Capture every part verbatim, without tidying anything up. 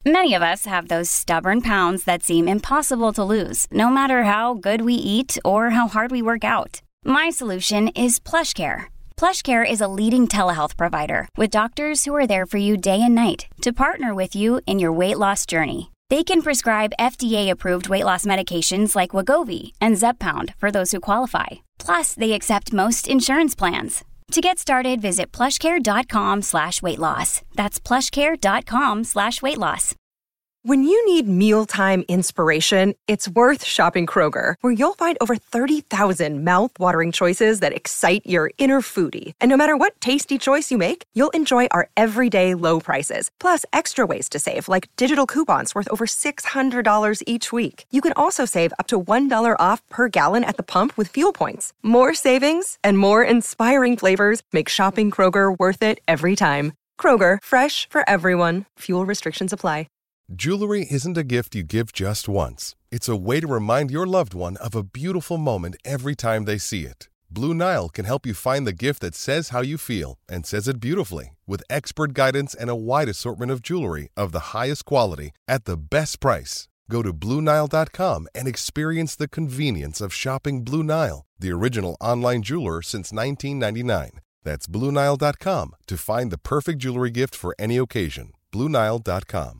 Many of us have those stubborn pounds that seem impossible to lose, no matter how good we eat or how hard we work out. My solution is PlushCare. PlushCare is a leading telehealth provider with doctors who are there for you day and night to partner with you in your weight loss journey. They can prescribe F D A-approved weight loss medications like Wegovy and Zepbound for those who qualify. Plus, they accept most insurance plans. To get started, visit plushcare.com slash weight loss. That's plushcare.com slash weight loss. When you need mealtime inspiration, it's worth shopping Kroger, where you'll find over thirty thousand mouth-watering choices that excite your inner foodie. And no matter what tasty choice you make, you'll enjoy our everyday low prices, plus extra ways to save, like digital coupons worth over six hundred dollars each week. You can also save up to one dollar off per gallon at the pump with fuel points. More savings and more inspiring flavors make shopping Kroger worth it every time. Kroger, fresh for everyone. Fuel restrictions apply. Jewelry isn't a gift you give just once. It's a way to remind your loved one of a beautiful moment every time they see it. Blue Nile can help you find the gift that says how you feel and says it beautifully, with expert guidance and a wide assortment of jewelry of the highest quality at the best price. Go to Blue Nile dot com and experience the convenience of shopping Blue Nile, the original online jeweler since nineteen ninety-nine. That's Blue Nile dot com to find the perfect jewelry gift for any occasion. Blue Nile dot com.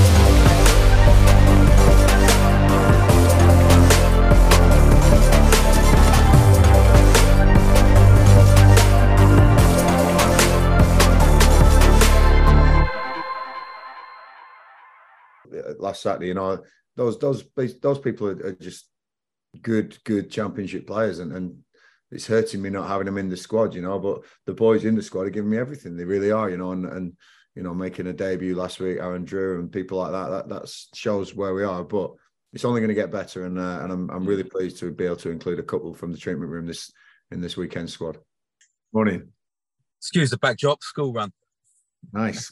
Last Saturday, you know, those those those people are, are just good, good championship players, and, and it's hurting me not having them in the squad, you know. But the boys in the squad are giving me everything; they really are, you know. And, and you know, making a debut last week, Aaron Drew and people like that, that that shows where we are. But it's only going to get better, and uh, and I'm I'm really pleased to be able to include a couple from the treatment room this in this weekend squad. Morning. Excuse the backdrop, school run. Nice.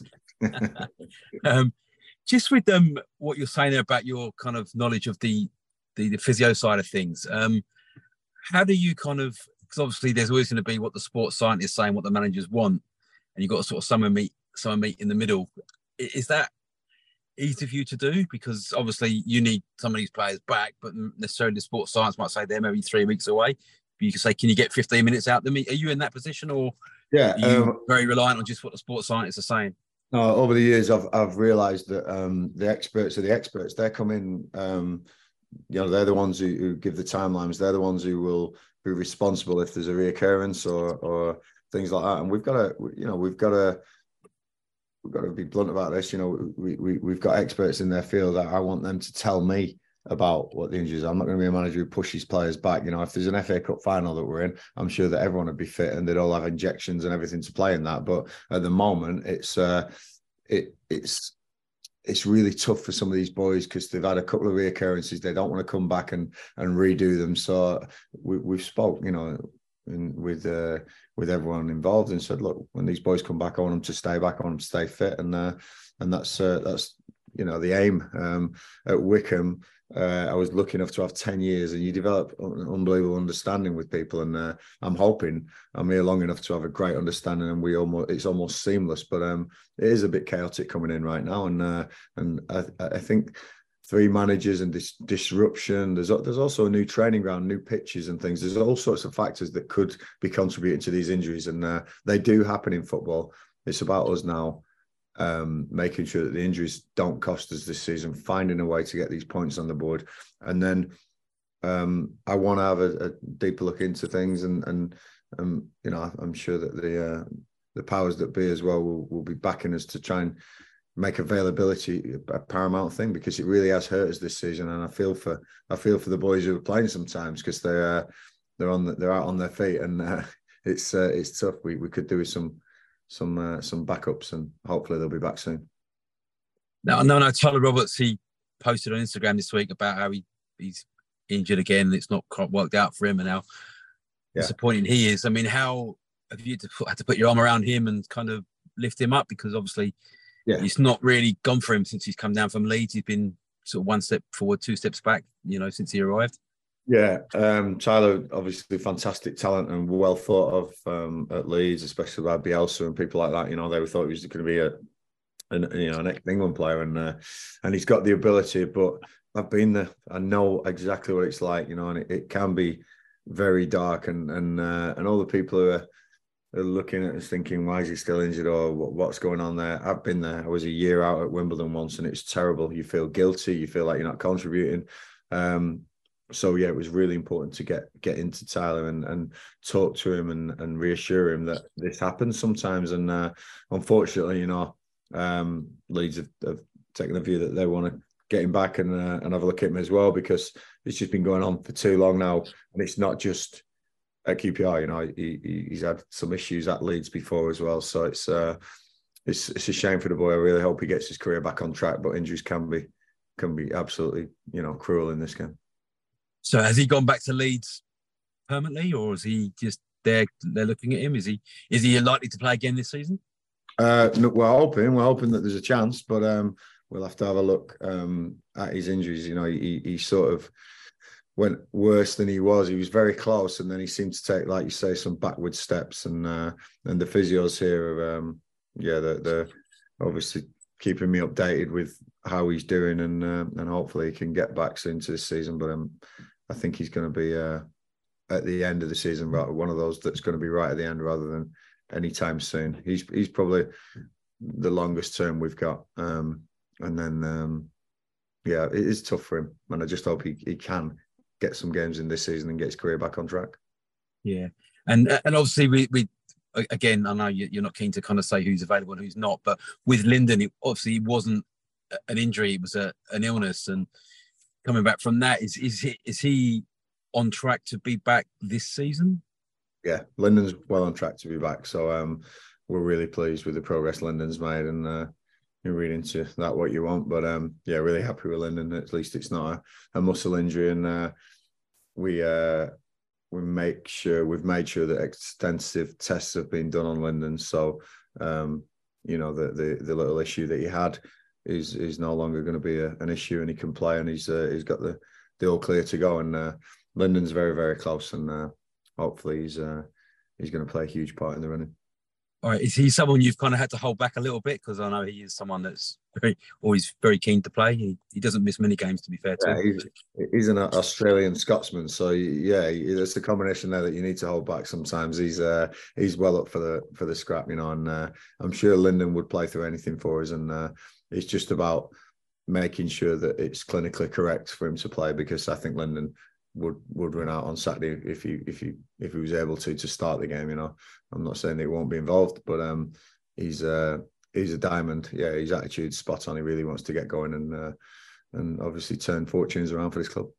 um, just with um, what you're saying there about your kind of knowledge of the the, the physio side of things, um, how do you kind of, because obviously there's always going to be what the sports scientists saying, what the managers want, and you've got to sort of someone meet someone meet in the middle. Is that easy for you to do? Because obviously you need some of these players back, but necessarily the sports science might say they're maybe three weeks away. But you can say, can you get fifteen minutes out of them? Are you in that position, or yeah, are you um, very reliant on just what the sports scientists are saying? No, over the years, I've I've realised that um, the experts are the experts. They're coming, um, you know, they're the ones who, who give the timelines. They're the ones who will be responsible if there's a reoccurrence or or things like that. And we've got to, you know, we've got to we've got to be blunt about this. You know, we we we've got experts in their field. I want them to tell me about what the injuries are. I'm not going to be a manager who pushes players back. You know, if there's an F A Cup final that we're in, I'm sure that everyone would be fit and they'd all have injections and everything to play in that. But at the moment, it's uh, it it's it's really tough for some of these boys because they've had a couple of reoccurrences. They don't want to come back and and redo them. So we, we've spoke, you know, in, with uh, with everyone involved and said, look, when these boys come back, I want them to stay back. I want them to stay fit, and uh, and that's uh, that's you know the aim. Um, at Wycombe, Uh, I was lucky enough to have ten years, and you develop an unbelievable understanding with people. And uh, I'm hoping I'm here long enough to have a great understanding, and we almost it's almost seamless. But um, it is a bit chaotic coming in right now, and uh, and I, I think three managers and this disruption. There's there's also a new training ground, new pitches and things. There's all sorts of factors that could be contributing to these injuries, and uh, they do happen in football. It's about us now. Um, making sure that the injuries don't cost us this season, finding a way to get these points on the board. And then um, I want to have a, a deeper look into things, and and um, you know, I'm sure that the uh, the powers that be as well will, will be backing us to try and make availability a paramount thing, because it really has hurt us this season. And I feel for I feel for the boys who are playing sometimes, because they're uh, they're on the, they're out on their feet, and uh, it's uh, it's tough. We we could do with some. some uh, some backups, and hopefully they'll be back soon. No, no, no. Tyler Roberts, he posted on Instagram this week about how he, he's injured again, and it's not quite worked out for him, and how yeah. disappointing he is. I mean, how have you had to put your arm around him and kind of lift him up? Because obviously yeah. it's not really gone for him since he's come down from Leeds. He's been sort of one step forward, two steps back, you know, since he arrived. Yeah, um, Tyler, obviously fantastic talent and well thought of um, at Leeds, especially by Bielsa and people like that. You know, they thought he was going to be a, and you know, an ex-England player, and uh, and he's got the ability. But I've been there. I know exactly what it's like, you know, and it, it can be very dark, and and uh, and all the people who are, are looking at us thinking, why is he still injured, or what, what's going on there? I've been there. I was a year out at Wimbledon once, and it's terrible. You feel guilty. You feel like you're not contributing. Um, so yeah, it was really important to get get into Tyler and and talk to him and and reassure him that this happens sometimes. And uh, unfortunately, you know, um, Leeds have, have taken the view that they want to get him back and uh, and have a look at him as well, because it's just been going on for too long now, and it's not just at Q P R. You know, he, he's had some issues at Leeds before as well, so it's uh, it's it's a shame for the boy. I really hope he gets his career back on track, but injuries can be can be absolutely, you know, cruel in this game. So has he gone back to Leeds permanently, or is he just there? They're looking at him. Is he is he likely to play again this season? Uh, no, we're hoping we're hoping that there's a chance, but um, we'll have to have a look um, at his injuries. You know, he he sort of went worse than he was. He was very close, and then he seemed to take, like you say, some backward steps. And uh, and the physios here are, um, yeah, they're, they're obviously keeping me updated with how he's doing, and uh, and hopefully he can get back soon to this season. But um, I think he's going to be uh, at the end of the season, right, one of those that's going to be right at the end rather than anytime soon. He's he's probably the longest term we've got, um, and then um, yeah, it is tough for him, and I just hope he, he can get some games in this season and get his career back on track. Yeah, and and obviously we we again, I know you're not keen to kind of say who's available and who's not, but with Lyndon, it obviously it wasn't an injury; it was a, an illness, and coming back from that, is is he, is he on track to be back this season? Yeah, Lyndon's well on track to be back, so um, we're really pleased with the progress Lyndon's made, and uh, you read into that what you want, but um, yeah, really happy with Lyndon. At least it's not a, a muscle injury, and uh, we uh, we make sure we've made sure that extensive tests have been done on Lyndon. So um, you know, the, the the little issue that he had is is no longer going to be a, an issue, and he can play, and he's uh, he's got the the all clear to go. And uh, Lyndon's very very close, and uh, hopefully he's uh, he's going to play a huge part in the running. All right, is he someone you've kind of had to hold back a little bit? Because I know he is someone that's very, always very keen to play. He he doesn't miss many games, to be fair to yeah, him. He's, he's an Australian Scotsman, so yeah, there's a combination there that you need to hold back sometimes. He's uh, he's well up for the for the scrap, you know, and uh, I'm sure Lyndon would play through anything for us, and uh, it's just about making sure that it's clinically correct for him to play, because I think Lyndon would would win out on Saturday if he if he if he was able to to start the game. You know, I'm not saying that he won't be involved, but um, he's uh he's a diamond. Yeah, his attitude's spot on. He really wants to get going and uh, and obviously turn fortunes around for his club.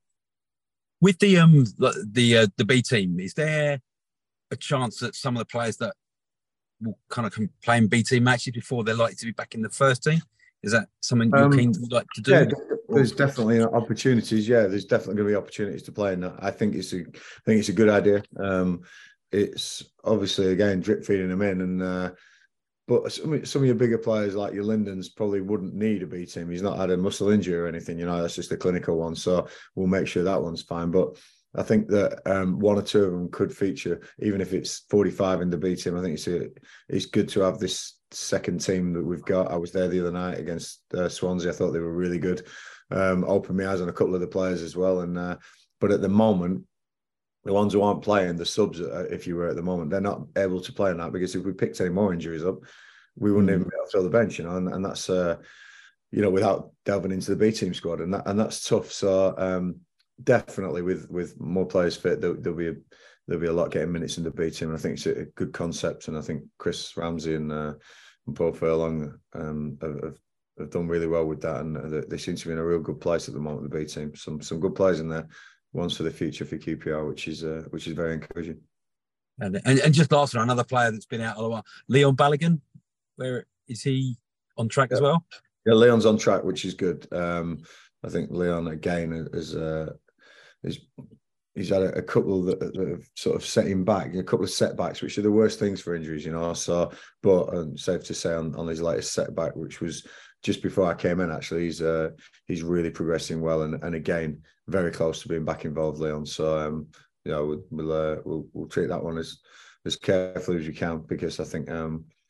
With the um the uh, the B team, is there a chance that some of the players that will kind of play in B team matches before they're likely to be back in the first team? Is that something you're um, keen to like to do? Yeah, there's definitely opportunities. Yeah, there's definitely going to be opportunities to play in that. I think it's a, I think it's a good idea. Um, it's obviously again drip feeding them in, and uh, but some some of your bigger players like your Lyndons probably wouldn't need a B team. He's not had a muscle injury or anything. You know, that's just a clinical one. So we'll make sure that one's fine. But I think that um, one or two of them could feature, even if it's forty-five in the B team. I think it's a, it's good to have this second team that we've got. I was there the other night against uh, Swansea. I thought they were really good. Um, opened my eyes on a couple of the players as well. And uh, but at the moment, the ones who aren't playing, the subs, uh, if you were at the moment, they're not able to play in that, because if we picked any more injuries up, we wouldn't mm. even be able to fill the bench. You know, and, and that's uh, you know, without delving into the B team squad, and that and that's tough. So um, definitely with with more players fit, there, there'll be a, there'll be a lot getting minutes in the B team. And I think it's a good concept, and I think Chris Ramsey and, uh, and Paul Furlong um, have, have done really well with that, and they seem to be in a real good place at the moment. The B team, some some good players in there, ones for the future for Q P R, which is uh, which is very encouraging. And, and and just last one, another player that's been out a while, Leon Balogun. Where is he on track yeah. as well? Yeah, Leon's on track, which is good. Um, I think Leon again is uh, is. He's had a, a couple that, that have sort of set him back, a couple of setbacks, which are the worst things for injuries, you know. So, but um, safe to say on, on his latest setback, which was just before I came in, actually, he's uh, he's really progressing well, and and again very close to being back involved, Leon. So, um, you know, we'll we'll, uh, we'll we'll treat that one as as carefully as we can, because I think um,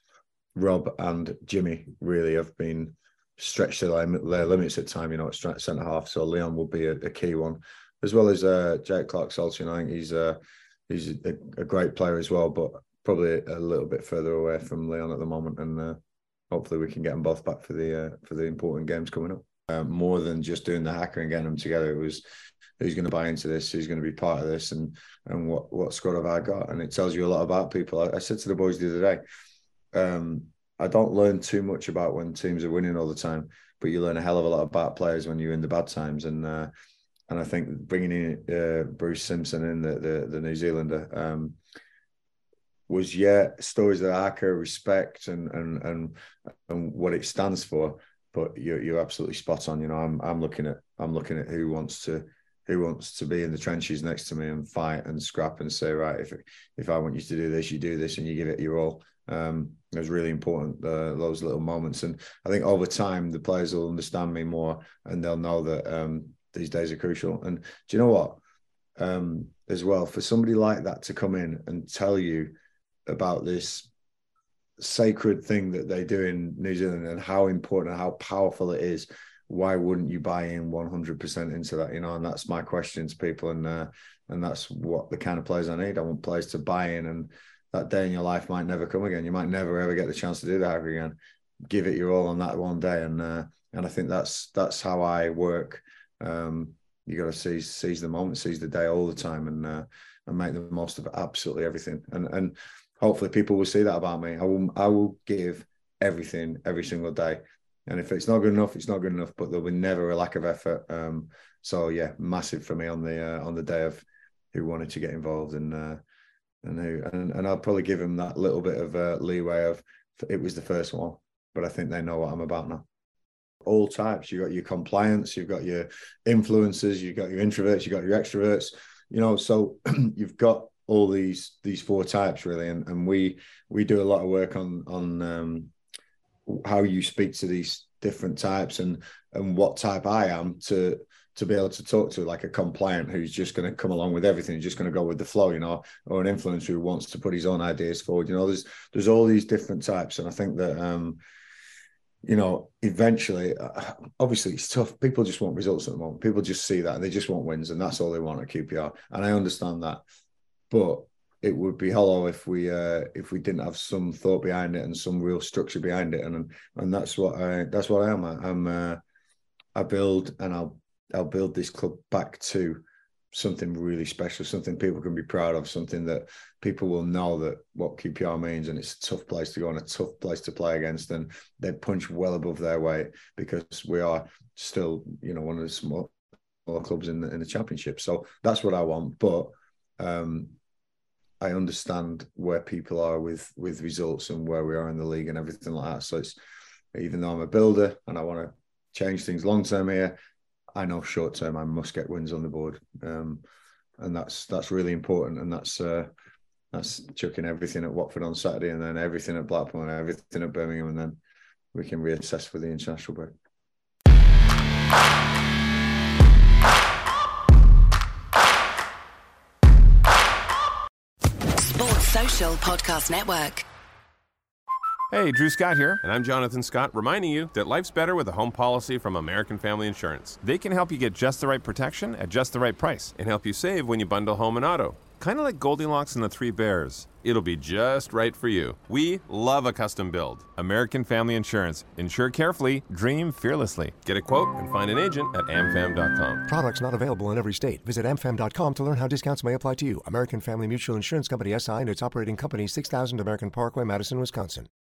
Rob and Jimmy really have been stretched to their, their limits at time, you know, at centre half. So Leon will be a, a key one, as well as uh, Jake Clark-Saltine. I think he's uh, he's a, a great player as well, but probably a little bit further away from Leon at the moment. And uh, hopefully we can get them both back for the uh, for the important games coming up. Uh, more than just doing the hacker and getting them together, it was who's going to buy into this, who's going to be part of this, and and what what squad have I got? And it tells you a lot about people. I, I said to the boys the other day, um, I don't learn too much about when teams are winning all the time, but you learn a hell of a lot about players when you're in the bad times. And uh, and I think bringing in uh, Bruce Simpson in, the the, the New Zealander, um, was yeah stories that I can respect and and and and what it stands for. But you're you're absolutely spot on. You know, I'm I'm looking at I'm looking at who wants to who wants to be in the trenches next to me and fight and scrap and say, right, if if I want you to do this, you do this, and you give it your all. Um, it was really important, uh, those little moments. And I think over time, the players will understand me more, and they'll know that um, these days are crucial. And do you know what? Um, as well, for somebody like that to come in and tell you about this sacred thing that they do in New Zealand and how important and how powerful it is, why wouldn't you buy in one hundred percent into that? You know, and that's my question to people. And uh, and that's what the kind of players I need. I want players to buy in, and that day in your life might never come again. You might never ever get the chance to do that again. Give it your all on that one day. And uh, and I think that's that's how I work. Um, you got to seize seize the moment, seize the day all the time, and uh, and make the most of absolutely everything. And and hopefully people will see that about me. I will I will give everything every single day. And if it's not good enough, it's not good enough. But there'll be never a lack of effort. Um, so yeah, massive for me on the uh, on the day of who wanted to get involved, and uh, and who and, and I'll probably give them that little bit of uh, leeway of it was the first one, but I think they know what I'm about now. All types. You got your compliance, you've got your influencers, you've got your introverts, you've got your extroverts. You know, so you've got all these these four types really, and and we we do a lot of work on on. Um, how you speak to these different types and and what type I am to to be able to talk to like a compliant who's just going to come along with everything, who's just going to go with the flow, you know, or an influencer who wants to put his own ideas forward. You know, there's there's all these different types, and I think that um you know, eventually, obviously it's tough. People just want results at the moment. People just see that and they just want wins, and that's all they want at Q P R. And I understand that, but it would be hollow if we uh, if we didn't have some thought behind it and some real structure behind it, and and that's what I that's what I am. I, I'm uh, I build and I'll I'll build this club back to something really special, something people can be proud of, something that people will know that what Q P R means, and it's a tough place to go and a tough place to play against, and they punch well above their weight because we are still, you know, one of the small, smaller clubs in the in the championship. So that's what I want, but. Um, I understand where people are with with results and where we are in the league and everything like that. So it's, even though I'm a builder and I want to change things long term here, I know short term I must get wins on the board, um, and that's that's really important. And that's uh, that's chucking everything at Watford on Saturday, and then everything at Blackpool, and everything at Birmingham, and then we can reassess for the international break. Social Podcast Network. Hey, Drew Scott here, and I'm Jonathan Scott, reminding you that life's better with a home policy from American Family Insurance. They can help you get just the right protection at just the right price and help you save when you bundle home and auto. Kind of like Goldilocks and the Three Bears. It'll be just right for you. We love a custom build. American Family Insurance. Insure carefully, dream fearlessly. Get a quote and find an agent at am fam dot com. Products not available in every state. Visit am fam dot com to learn how discounts may apply to you. American Family Mutual Insurance Company, S I and its operating company, six thousand American Parkway, Madison, Wisconsin.